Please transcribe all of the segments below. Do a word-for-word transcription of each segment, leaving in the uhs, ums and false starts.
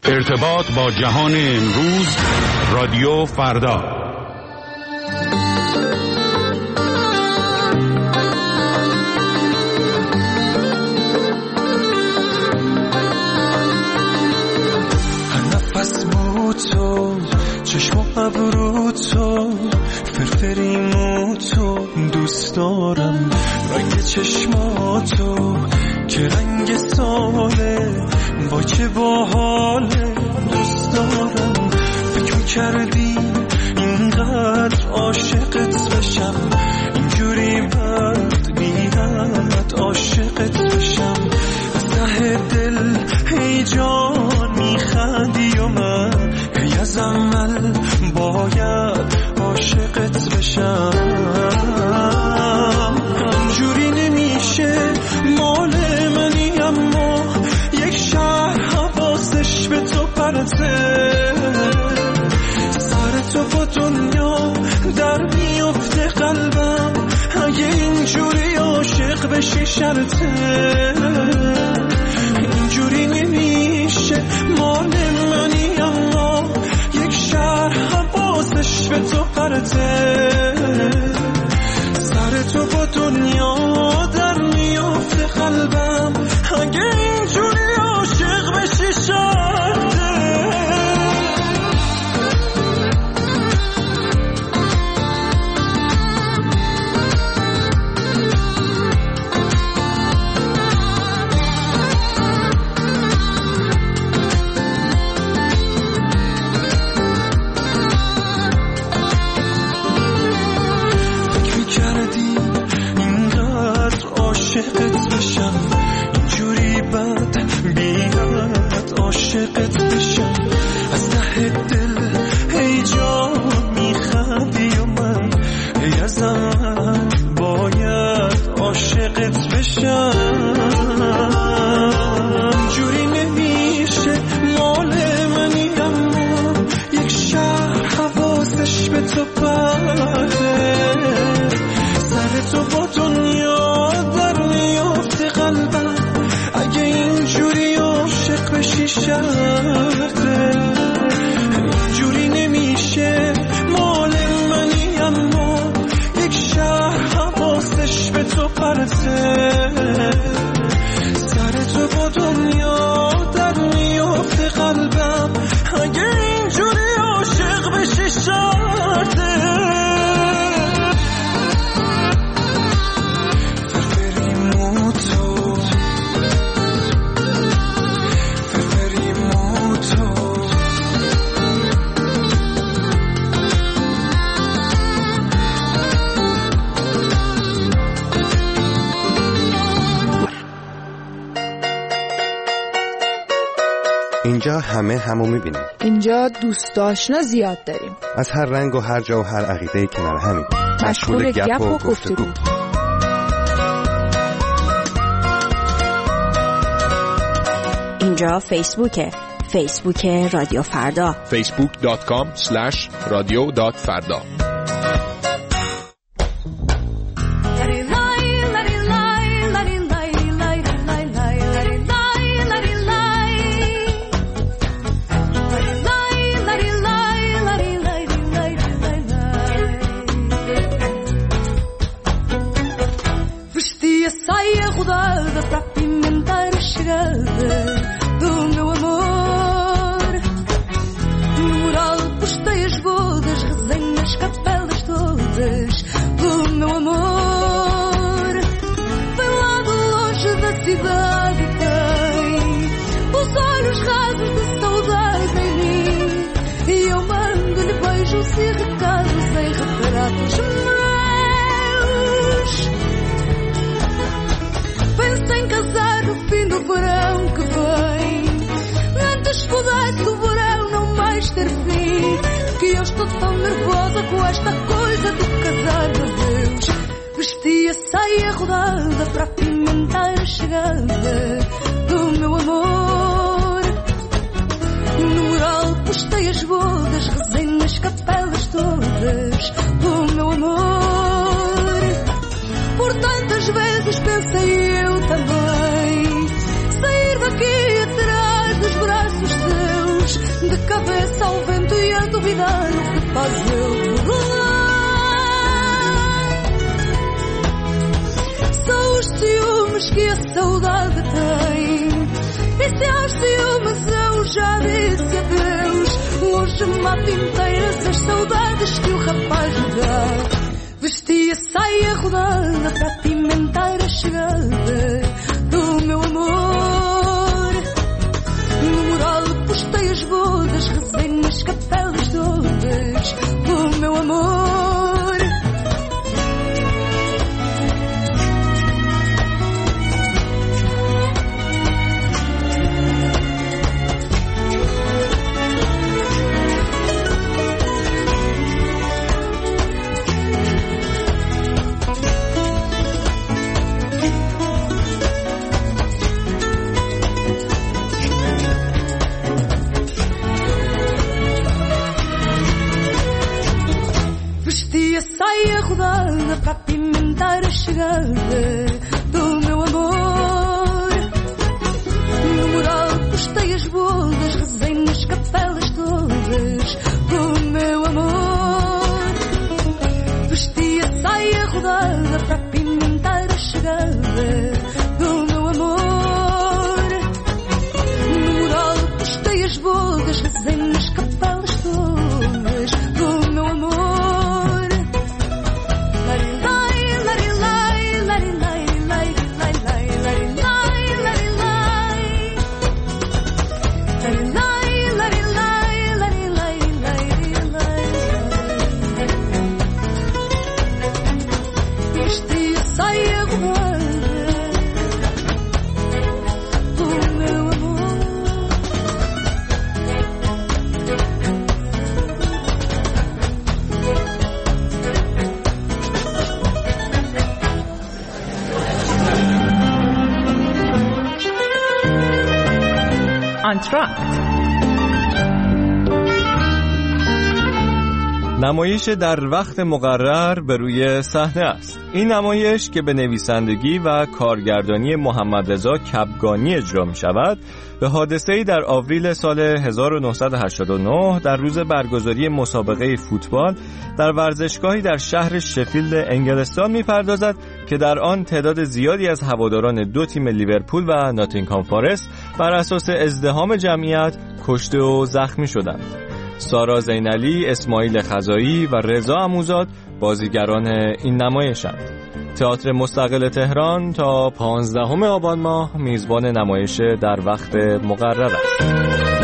ارتباط با جهان امروز، رادیو فردا. نفس بود تو، چشم و ابرو تو، فرفریمو تو، دوست دارم رنگ چشماتو که رنگ ساله، با چه باحاله، دوست دارم. فکر میکردی اینقدر عاشقت بشم، اینجوری بد بی‌حد عاشقت بشم. از ته دل هی جان میخندی و من هی از عمل باید عاشقت بشم. اینجوری نمیشه، مال منی اما یک شهر حواسش به تو پرته. سر تو با دنیا در میفته قلبم، اگه اینجوری عاشق بشی شرطه. اینجوری نمیشه، مال منی اما یک شهر حواسش به تو پرته. سر تو با دنیا در میفته قلبم، اگه اینجوری عاشق بشی شرطه. عاشقت بشم، اینجوری بد بی‌حد عاشقت بشم. از ته دل هی جان میخندی و من هی از عمل باید عاشقت بشم. اینجوری نمیشه، مال منی اما یک شهر حواسش به تو پرده. سر تو با دنیا در میفته قلبم، اگه اینجوری عاشق بشی شرطه. اینجوری نمیشه، مال منی اما یک شهر حواسش به تو پرته. سر تو با دنیا در میفته قلبم، اگه اینجوری عاشق بشی شرطه. اینجا همه همو میبینیم. اینجا دوست آشنا زیاد داریم، از هر رنگ و هر جا و هر عقیده‌ای کنار همیم، مشغول گپ و گفتگو. اینجا فیسبوکه، فیسبوک رادیو فردا، فیسبوک دات کام اسلش رادیو دات فردا. Pensa em casar no fim do verão que vem, antes pudesse o verão não mais ter fim. Que eu estou tão nervosa com esta coisa de casar, meu Deus. Vesti a saia rodada para apimentar a chegada do meu amor. No mural postei as bodas, rezei nas capelas todas do meu amor. Por tantas vezes pensei eu também sair daqui atrás dos braços seus, cabeça ao vento e a duvidar o que faz ele voar. São os ciúmes que a saudade tem, e se aos ciúmes eu já disse adeus, hoje mato inteiras as saudades que o rapaz me dá. Vesti a saia rodada para apimentar a chegada do meu amor. No mural postei as bodas, rezei nas capelas todas do meu amor. Saia rodada para apimentar a chegada do meu amor. No mural postei as bodas, rezei nas capelas todas do meu amor. Vesti a saia rodada para apimentar a chegada do meu amor. No mural postei as bodas, rezei nas capelas todas do meu amor. نمایش در وقت مقرر به روی صحنه است. این نمایش که به نویسندگی و کارگردانی محمد رضا کبگانی اجرا می شود، به حادثه‌ای در آوریل سال هزار و نهصد و هشتاد و نه در روز برگزاری مسابقه فوتبال در ورزشگاهی در شهر شفیلد انگلستان می پردازد که در آن تعداد زیادی از هواداران دو تیم لیورپول و ناتینگهام فارست بر اساس ازدحام جمعیت کشته و زخمی شدند. سارا زینعلی، اسماعیل خزایی و رضا عموزاد بازیگران این نمایشند. تئاتر مستقل تهران تا پانزدهم آبان ماه میزبان نمایش در وقت مقرر است.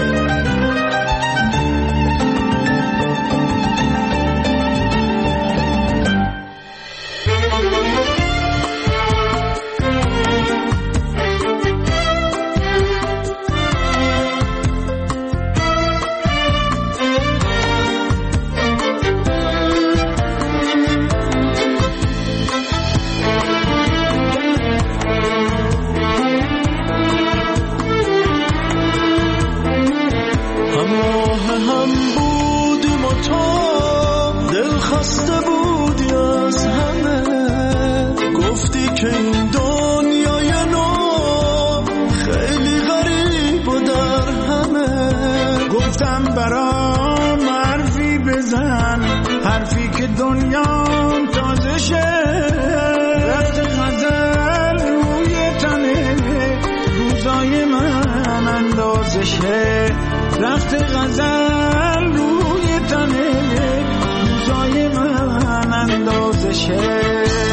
رفت غزل روی تنه روزای من اندازشه.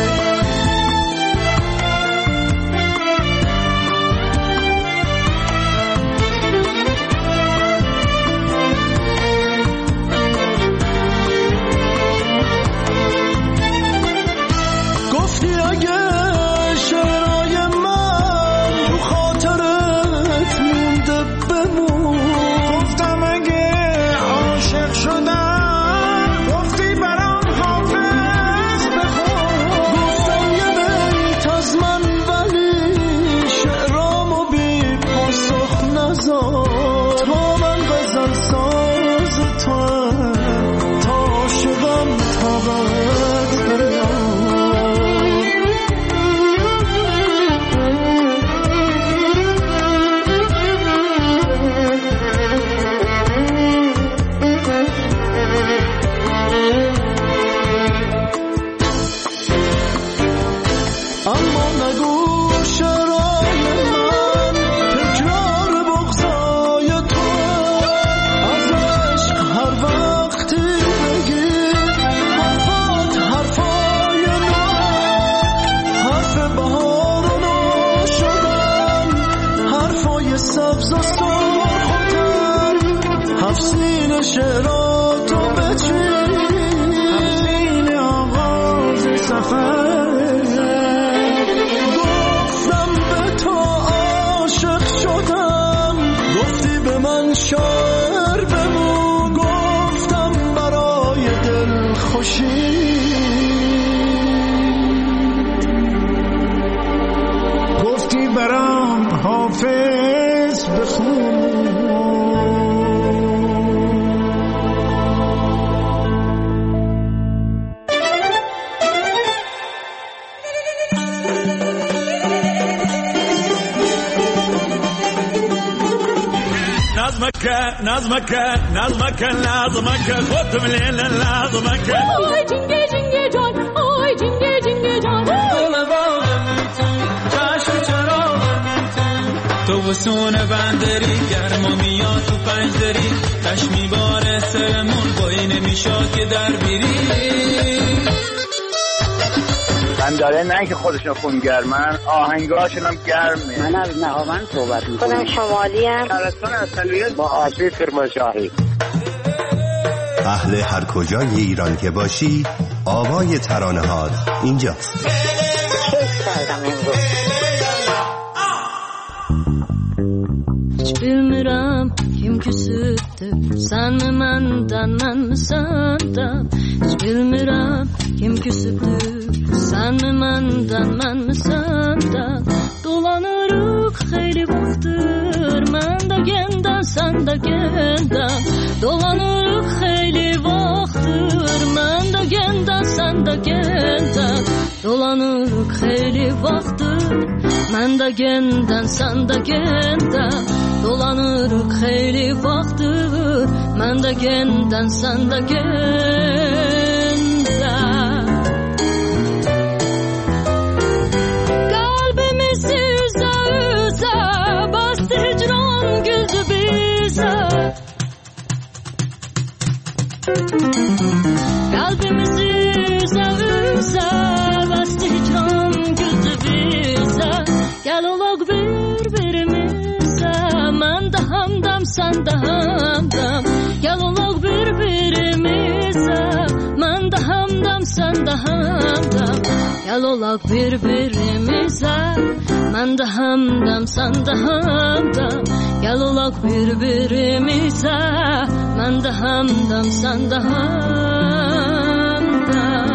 گفتی اگه شعرهای من رو خاطرت مونده بمون، گفتم اگه عاشق شدم گفتی برام حافظ بخون، گفتم یه بیت از من ولی شعرامو بی پاسخ نذار، تا من غزل ساز توام تا عاشقم طاقت دارم. تفسیر شعراتو بچین، تفسیر آغاز سفر. گفتم به تو عاشق شدم، گفتی به من شعر بگو، گفتم برای دل خوشی، گفتی برام حافظ بخون. نظمك نظمك نظمك لازمك خذ من الليل لازمك. آی جنگه جنگه جان، آی جنگه جنگه جان. دل باغم چشم چراغم تو وسون بندری، گرما میاد تو پنجدری، تش میباره سرمون بایی نمیشاد که در بیری. من داره نه که خودشون خونگرمن، آهنگاشون هم گرمه. من از نهاوند صحبت میکنم. خودم شمالی هم. شهرستان اصلیت با آسیب کرمانشاهی. اهل هر کجای ایران که باشی، آوای ترانه هات اینجاست. کیف کردم امروز. Hiç bilmirəm kim küsübdür, sən mi məndən, mən mi səndən? Hiç bilmirəm kim küsübdür, sən mi məndən, mən mi səndən? Dolanırıq xeyli vaxtdır, mən də gəndən, sən də gəndən. Dolanırıq xeyli vaxtdır, mən də gəndən, sən də gəndən. Dolanırıq xeyli vaxtdır, mən də gəndən, sən də gəndən. Dolanırıq xeyli vaxtdır, mən də gəndən, sən də gəndən. Qəlbimiz üzə üzə bastı hicran güldü bizə. Qəlbimiz üzə üzə bastı hicran güldü bizə. Gəl olaq bir-birimizə, mən də hamdam, sən də hamdam. Gəl olaq bir-birimizə, mən də hamdam, sən də hamdam. Gəl olaq bir-birimizə, mən də hamdam, sən də hamdam. Gəl olaq bir-birimizə, mən də hamdam, sən də hamdam.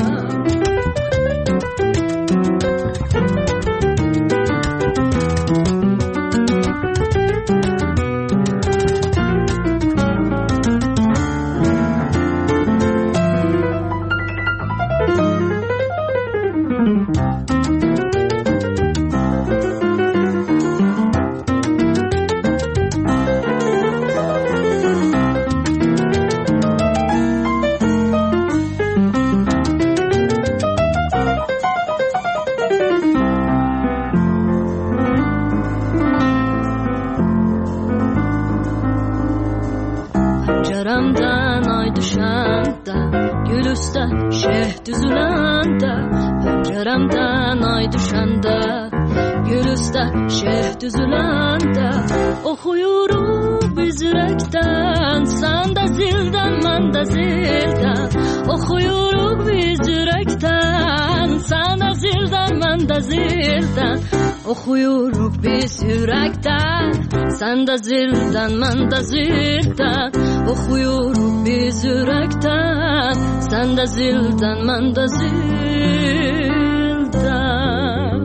Pəncərəmdən ay düşəndə, gül üstə şeh düzüləndə. Pəncərəmdən ay düşəndə, gül üstə şeh düzüləndə. Oxuyuruq biz ürəkdən, sən də zildən, mən də zildən. Oxuyuruq biz ürəkdən, sən də zildən, mən də zildən. Oxuyuruq biz ürəkdən, sən də zildən, mən də zildən. Oxuyuruq biz ürəkdən, sən də zildən, mən də zildən.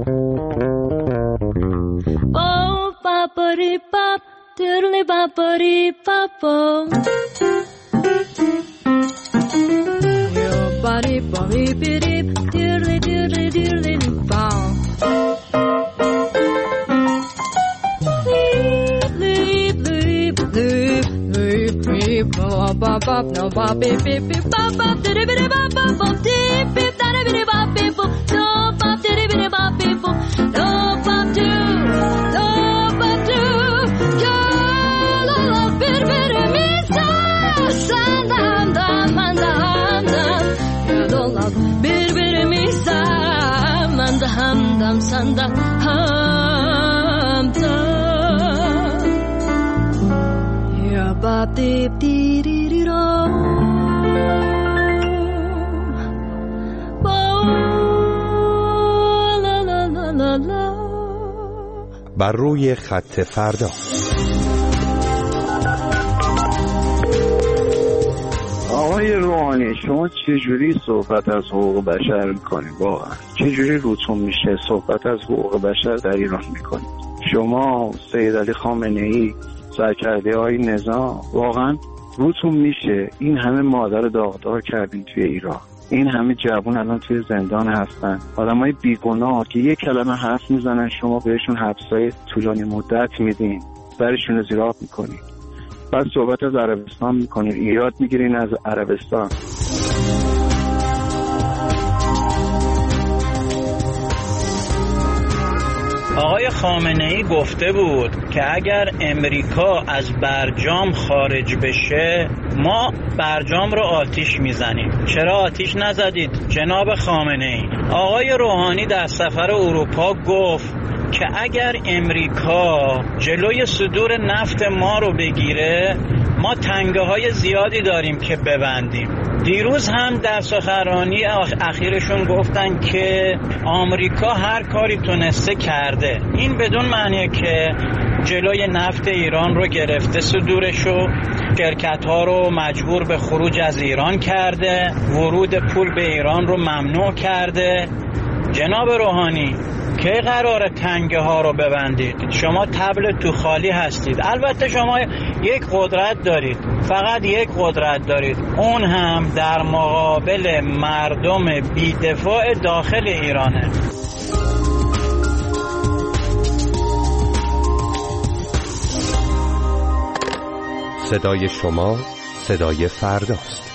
Bop, bapari, bap, dirli bapari, bapo. Yo, bari, bari, birip, dirli, dirli, dirli, bap. Bop bop no bop beep beep beep bop bop diddy biddy bop bop bop deep beep da biddy bop beep boop no bop diddy biddy bop beep boop no bop do no bop do ya la la bir bir misa sandam dam mandam dam ya la bir bir misa mandam dam sandam ham dam ya ba dip dee dee dee do. La la la la la. بر روی خط فردا. آقای روحانی، شما چجوری صحبت از حقوق بشر میکنید؟ واقعا چجوری روتون میشه صحبت از حقوق بشر در ایران میکنید؟ شما سید علی خامنه ای، سرکرده های نظام، واقعا روتون میشه این همه مادر داغدار کردین توی ایران؟ این همه جوان الان توی زندان هستن، آدمای بیگناه که یک کلمه حرف میزنن شما بهشون حبسای طولانی مدت میدین، برشون زیراب میکنید. بعد صحبت از عربستان میکنید، ایراد میگیرین از عربستان. آقای خامنه ای گفته بود که اگر امریکا از برجام خارج بشه ما برجام رو آتیش میزنیم. چرا آتیش نزدید جناب خامنه ای؟ آقای روحانی در سفر اروپا گفت که اگر امریکا جلوی صدور نفت ما رو بگیره ما تنگه های زیادی داریم که ببندیم. دیروز هم در سخنرانی اخیرشون گفتن که آمریکا هر کاری تونسته کرده. این بدون معنیه که جلوی نفت ایران رو گرفته صدورشو، شرکت ها رو مجبور به خروج از ایران کرده، ورود پول به ایران رو ممنوع کرده. جناب روحانی کی قراره تنگه ها رو ببندید؟ شما تبل تو خالی هستید. البته شما یک قدرت دارید، فقط یک قدرت دارید، اون هم در مقابل مردم بی‌دفاع داخل ایرانه. صدای شما صدای فرداست.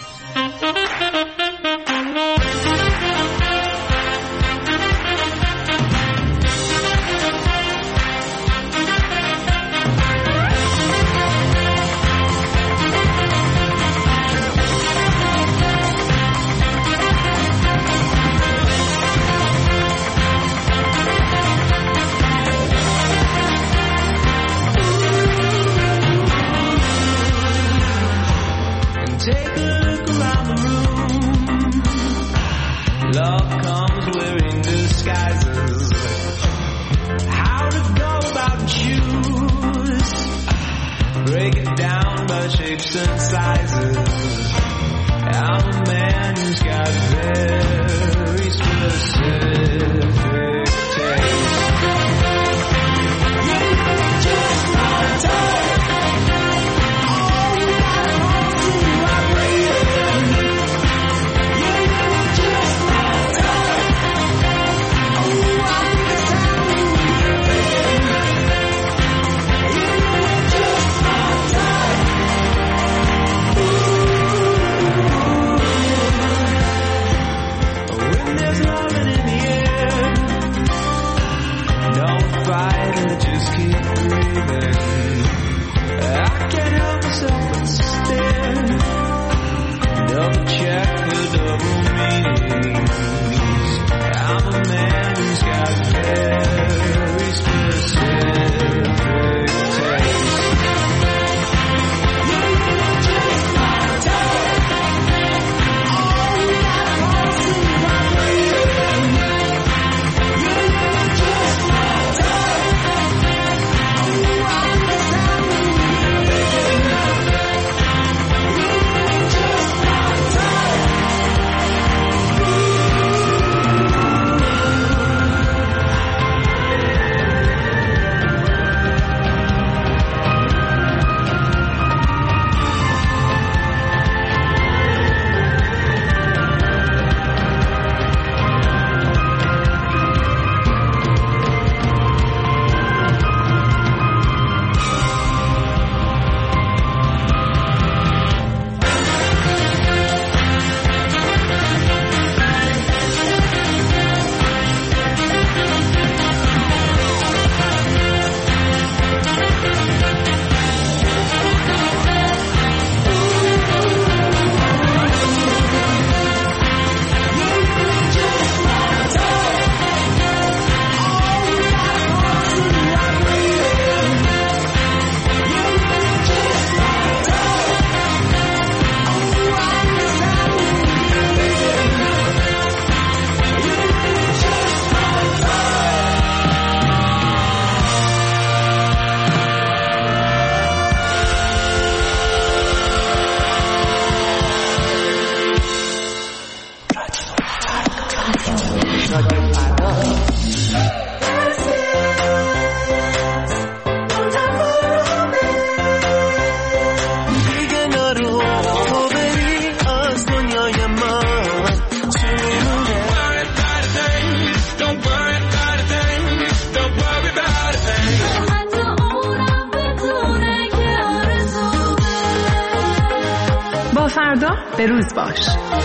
فردا به روز باش.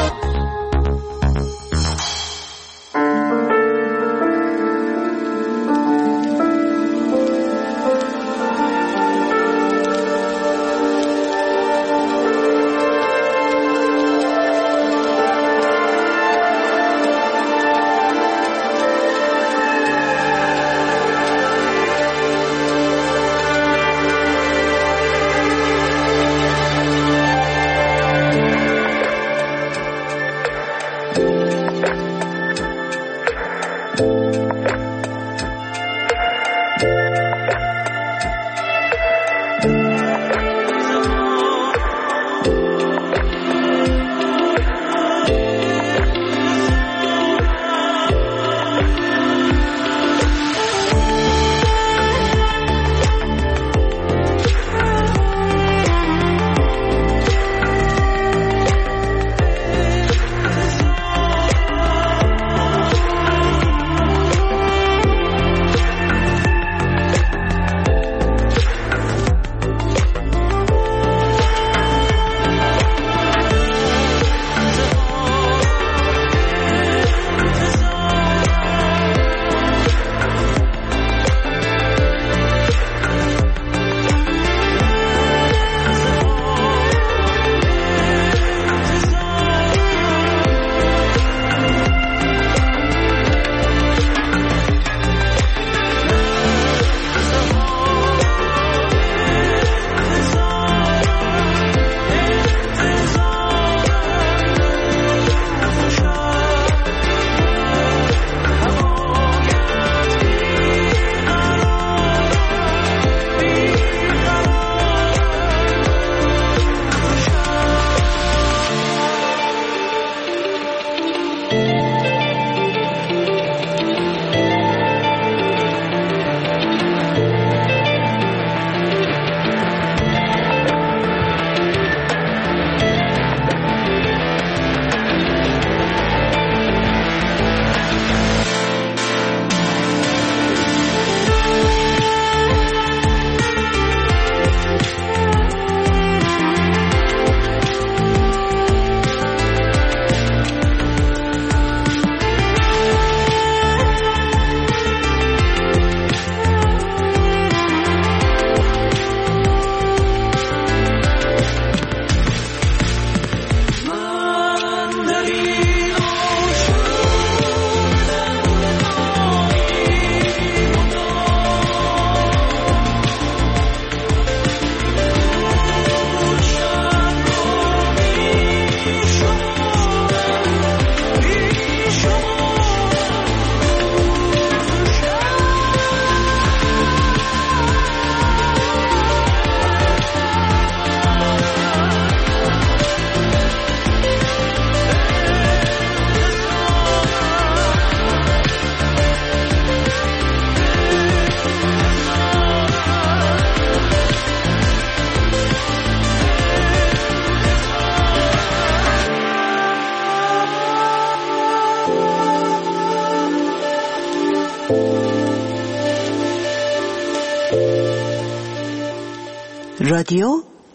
رادیو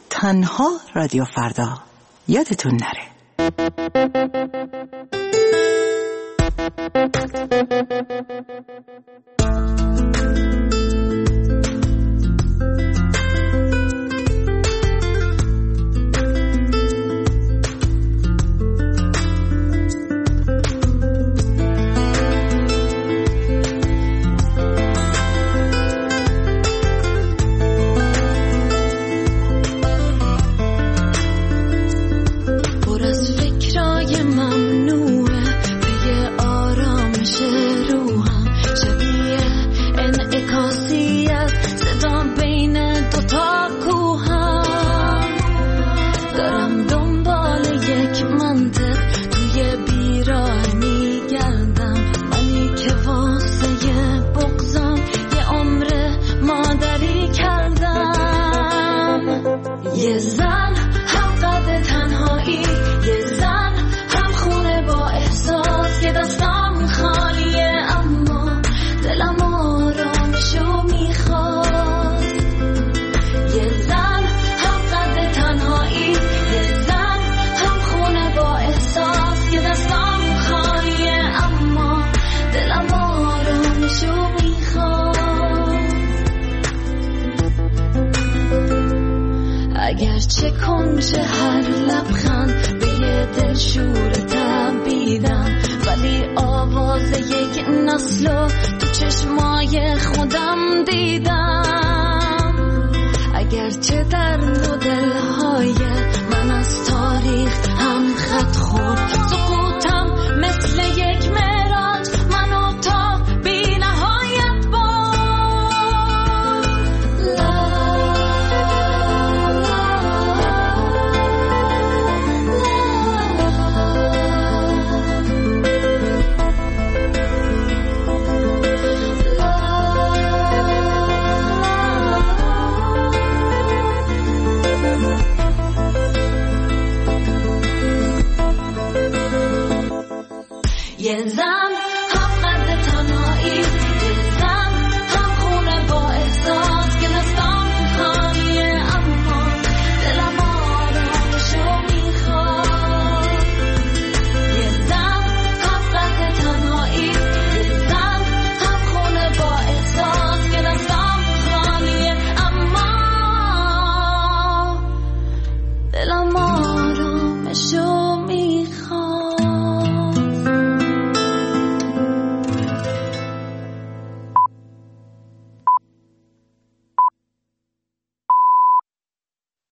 تنها رادیو فردا، یادتون نره. اگرچه کنج هر لبخند به یه دل شور تبیدم، ولی آواز یک نسلو تو چشمای خودم دیدم. اگرچه در دو دلهای